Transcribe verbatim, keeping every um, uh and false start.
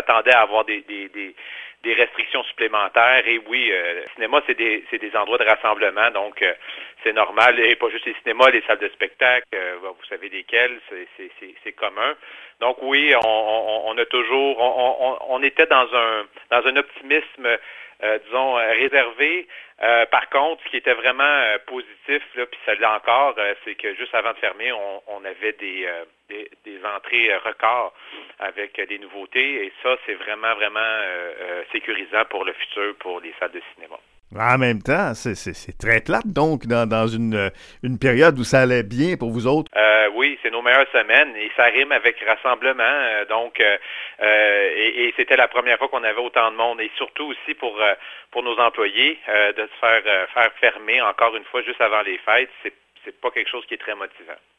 s'attendait à avoir des, des, des, des restrictions supplémentaires. Et oui, euh, le cinéma, c'est des, c'est des endroits de rassemblement, donc euh, c'est normal. Et pas juste les cinémas, les salles de spectacle, euh, vous savez lesquelles, c'est, c'est, c'est, c'est commun. Donc oui, on, on, on a toujours, on, on, on était dans un dans un optimisme, euh, disons, réservé. Euh, par contre, ce qui était vraiment euh, positif, là, puis ça l'est encore, euh, c'est que juste avant de fermer, on, on avait des, euh, des, des entrées euh, records avec euh, des nouveautés, et ça, c'est vraiment, vraiment euh, euh, sécurisant pour le futur, pour les salles de cinéma. En même temps, c'est, c'est, c'est très plate, donc, dans, dans une, une période où ça allait bien pour vous autres. Euh, oui, c'est nos meilleures semaines et ça rime avec rassemblement. Euh, donc, euh, euh, et, et c'était la première fois qu'on avait autant de monde et surtout aussi pour euh, pour nos employés euh, de se faire euh, faire fermer encore une fois juste avant les fêtes. C'est c'est pas quelque chose qui est très motivant.